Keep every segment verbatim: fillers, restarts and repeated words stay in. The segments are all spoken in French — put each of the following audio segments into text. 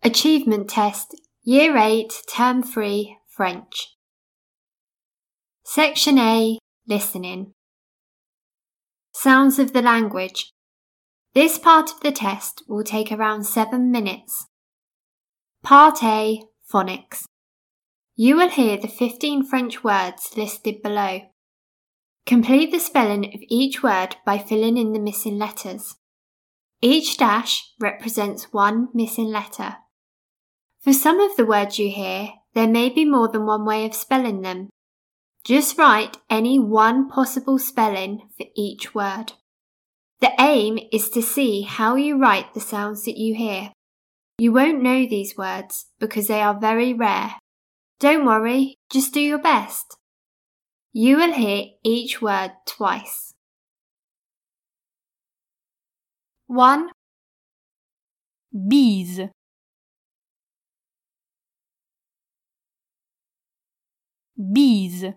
Achievement Test, Year eight, Term three, French. Section A, Listening. Sounds of the language. This part of the test will take around seven minutes. Part A, Phonics. You will hear the fifteen French words listed below. Complete the spelling of each word by filling in the missing letters. Each dash represents one missing letter. For some of the words you hear, there may be more than one way of spelling them. Just write any one possible spelling for each word. The aim is to see how you write the sounds that you hear. You won't know these words because they are very rare. Don't worry, just do your best. You will hear each word twice. one. Bise. Bise.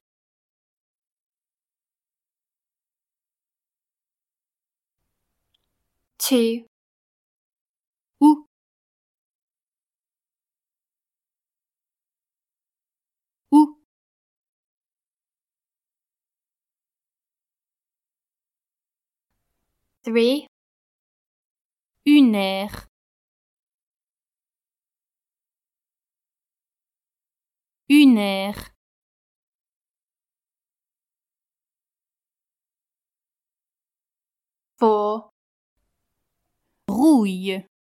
two. Ou. Ou. three. Une heure. Une heure. four. Rouille.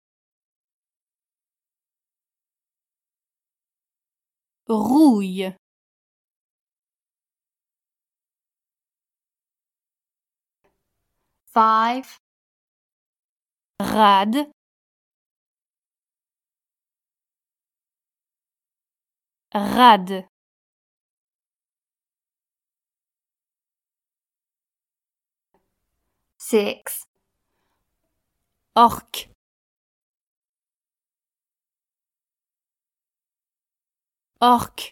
Rouille. five. Rade. Rade. six. Orque. Orque.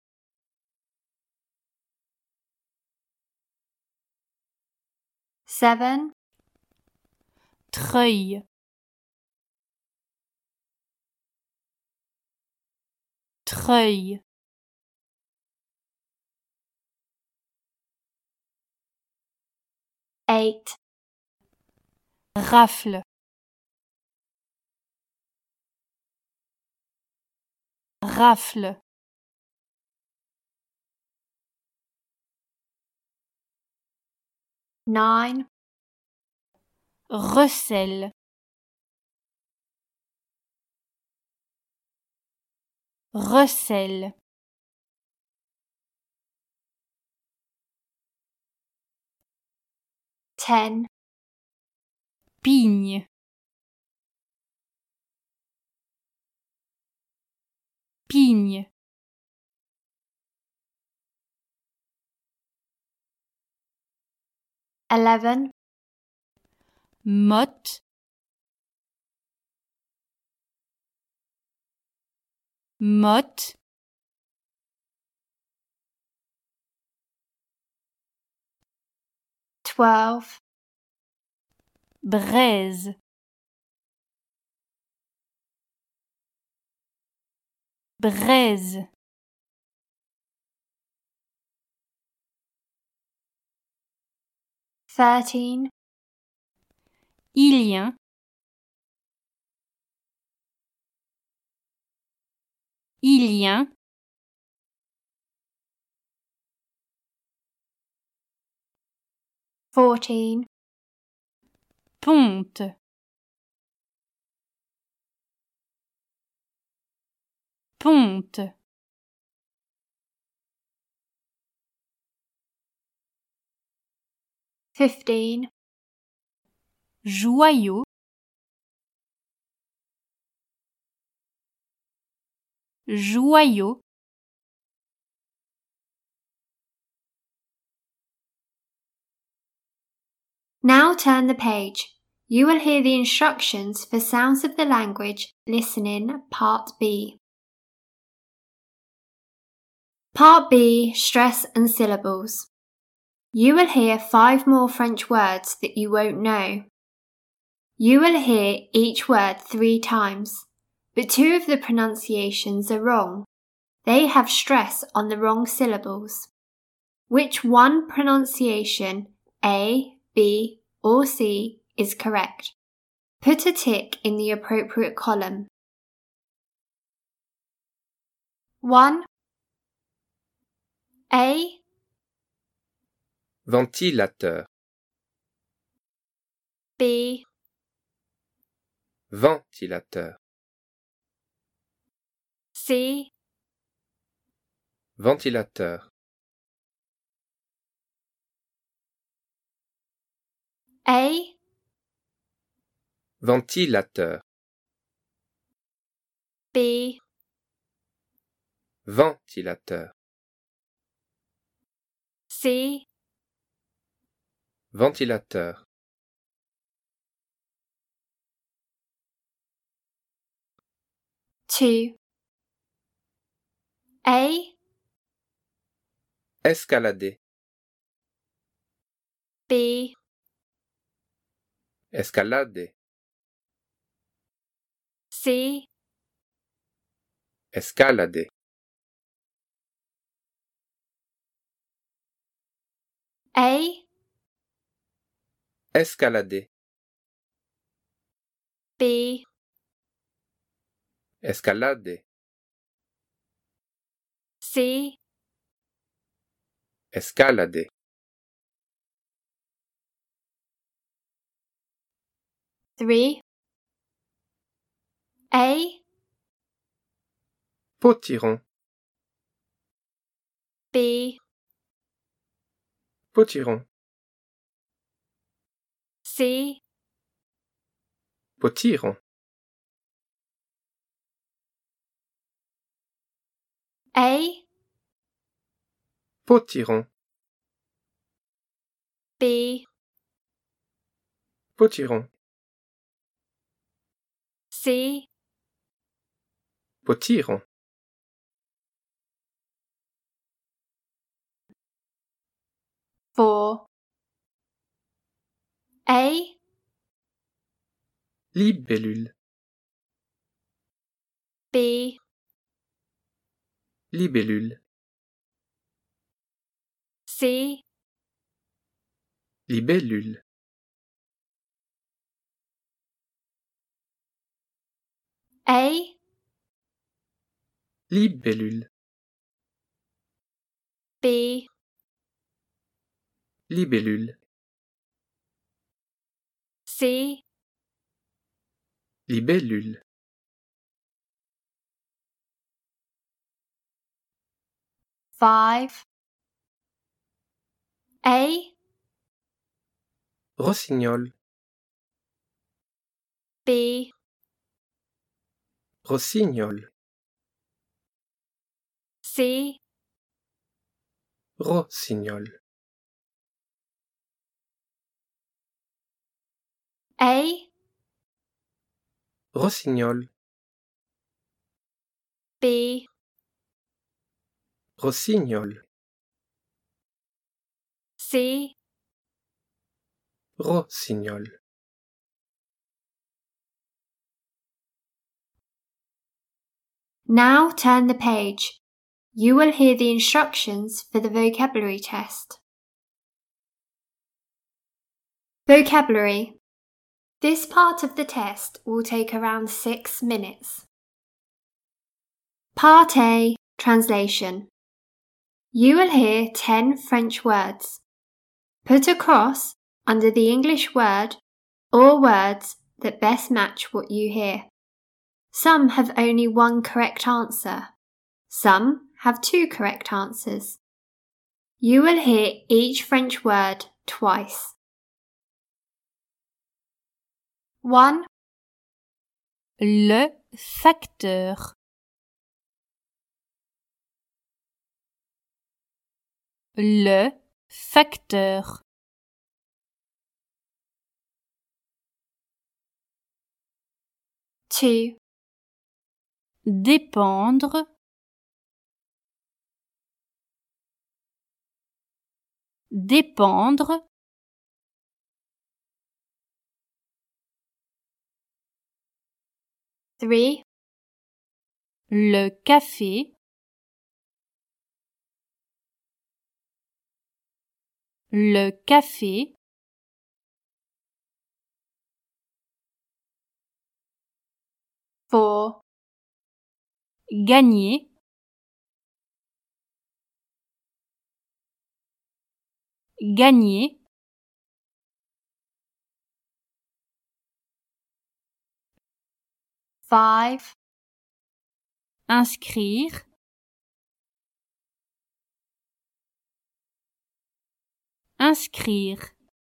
seven. Treuil. Treuil. eight. Rafle. Rafle. nine. Recèle. Recèle. ten. Pigne. Pigne. eleven. Motte. Motte. twelve. Braise. Braise. thirteen. Ilien. Ilien. fourteen. Ponte. Ponte. fifteen. Joyau. Joyau. Now turn the page. You will hear the instructions for Sounds of the Language Listening Part B. Part B, Stress and Syllables. You will hear five more French words that you won't know. You will hear each word three times. but two of the pronunciations are wrong. They have stress on the wrong syllables. Which one pronunciation, A, B, or C, is correct? Put a tick in the appropriate column. one. A, Ventilateur. B, Ventilateur. C, Ventilateur. A, Ventilateur. B, Ventilateur. C, Ventilateur. two. A, Escalader. B, Escalader. C, Escalader. A, Escalader. B, Escalader. C, Escalader. three. A, Potiron. B, Potiron. C, Potiron. A, Potiron. B, Potiron. C, Potiron. four. A, Libellule. B, Libellule. C, Libellule. A, Libellule. B, Libellule. C, Libellule. five. A, Rossignol. B, Rossignol. C, Rossignol. A, Rossignol. B, Rossignol. C, Rossignol. Now turn the page. You will hear the instructions for the vocabulary test. Vocabulary. This part of the test will take around six minutes. Part A, Translation. You will hear ten French words. Put a cross under the English word or words that best match what you hear. Some have only one correct answer. Some have two correct answers. You will hear each French word twice. one. Le facteur. Le facteur. two. Dépendre. Dépendre. three. le café, le café, four, gagner, gagner, five, inscrire, inscrire,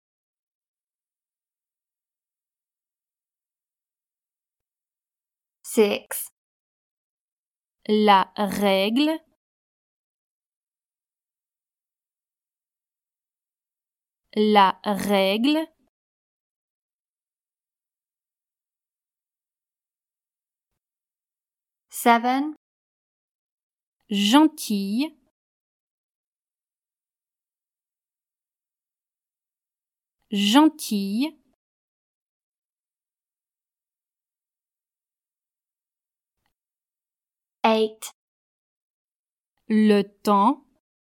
six, la règle, la règle, seven, gentille, gentille, eight, le temps,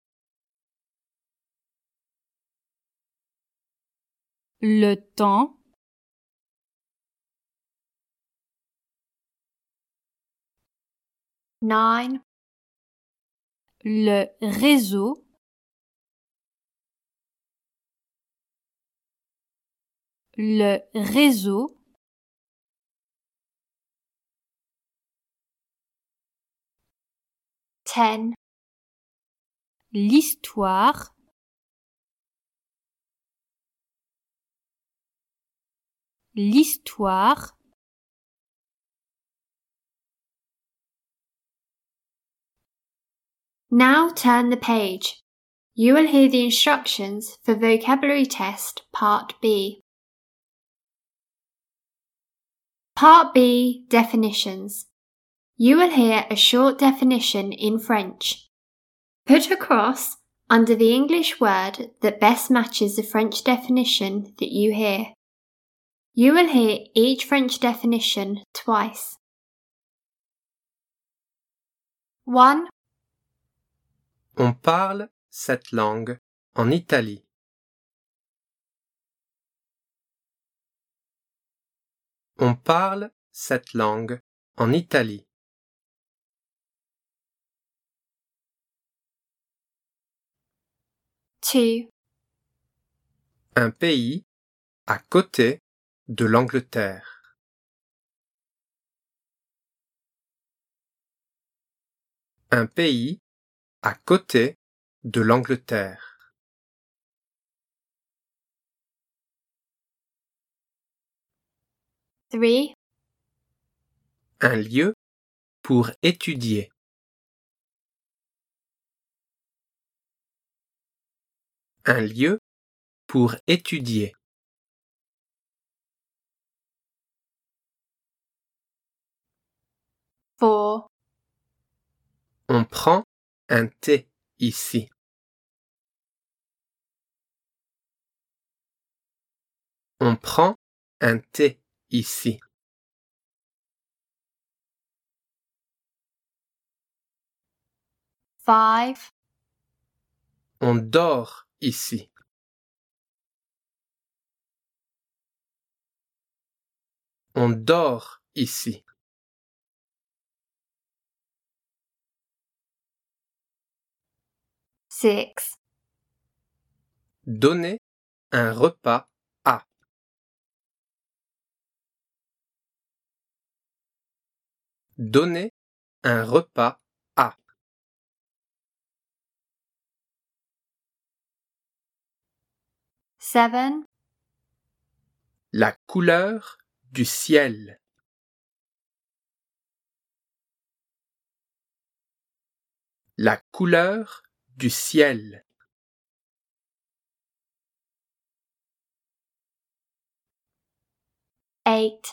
le temps, nine, le réseau, le réseau, ten, l'histoire, l'histoire, Now turn the page. You will hear the instructions for Vocabulary Test Part B. Part B, Definitions. You will hear a short definition in French. Put a cross under the English word that best matches the French definition that you hear. You will hear each French definition twice. one. On parle cette langue en Italie. On parle cette langue en Italie. two. Un pays à côté de l'Angleterre. Un pays à côté de l'Angleterre. three. Un lieu pour étudier. Un lieu pour étudier. four. On prend un thé ici. On prend un thé ici. five. On dort ici. On dort ici. six. Donner un repas à. Donner un repas à. seven. La couleur du ciel. La couleur du ciel. eight.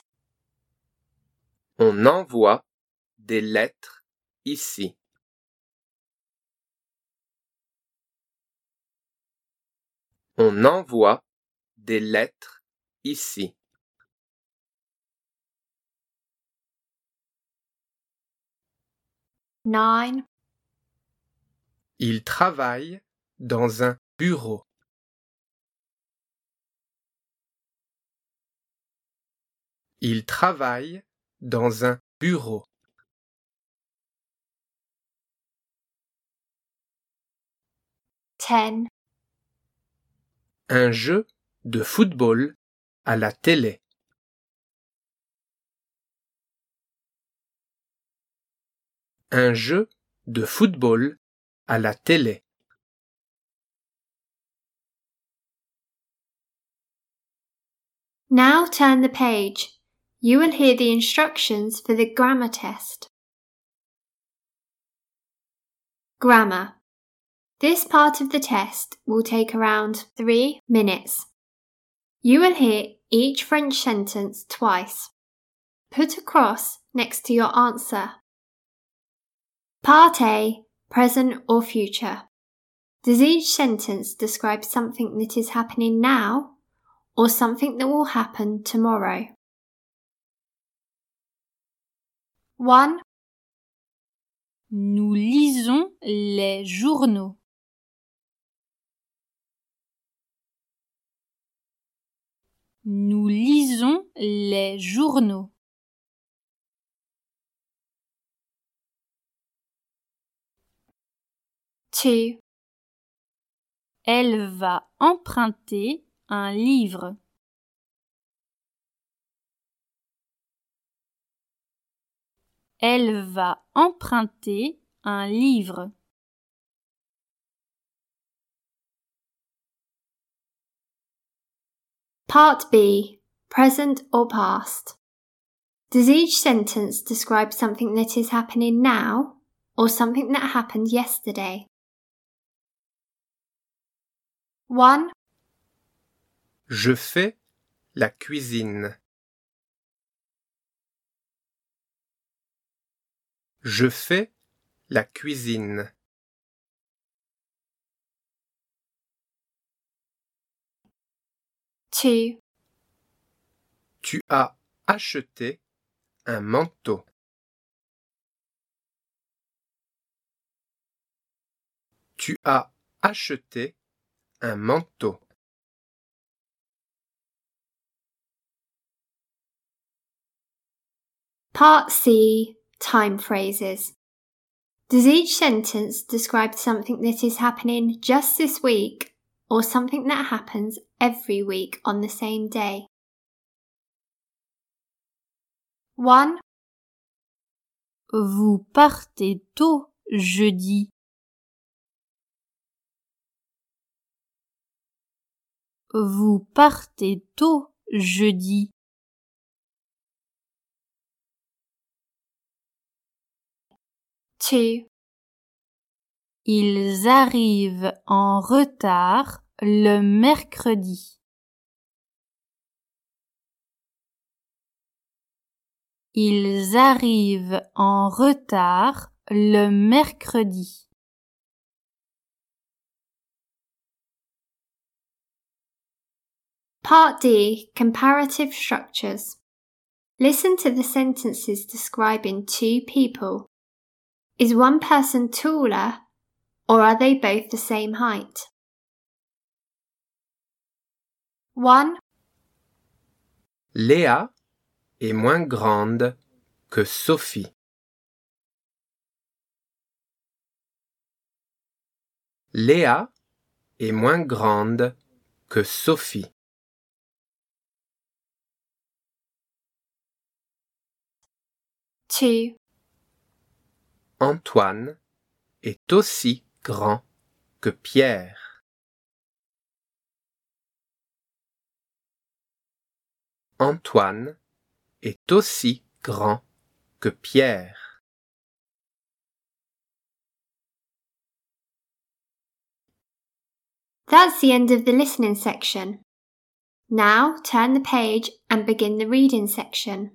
On envoie des lettres ici. On envoie des lettres ici. nine, Il travaille dans un bureau. Il travaille dans un bureau. ten, Un jeu de football à la télé. Un jeu de football à la télé. Now turn the page. You will hear the instructions for the grammar test. Grammar. This part of the test will take around three minutes. You will hear each French sentence twice. Put a cross next to your answer. Part A, present or future. Does each sentence describe something that is happening now or something that will happen tomorrow? one. Nous lisons les journaux. Nous lisons les journaux. two. Elle va emprunter un livre. Elle va emprunter un livre. Part B, present or past. Does each sentence describe something that is happening now or something that happened yesterday? one. Je fais la cuisine. Je fais la cuisine. two. Tu as acheté un manteau. Tu as acheté un manteau. Part C, time phrases. Does each sentence describe something that is happening just this week or something that happens every week on the same day? one. Vous partez tôt jeudi. Vous partez tôt jeudi. two. Ils arrivent en retard le mercredi. Ils arrivent en retard le mercredi. Part D, comparative structures. Listen to the sentences describing two people. Is one person taller or are they both the same height? one. Léa est moins grande que Sophie. Léa est moins grande que Sophie. two. Antoine est aussi grand que Pierre. Antoine est aussi grand que Pierre. That's the end of the listening section. Now turn the page and begin the reading section.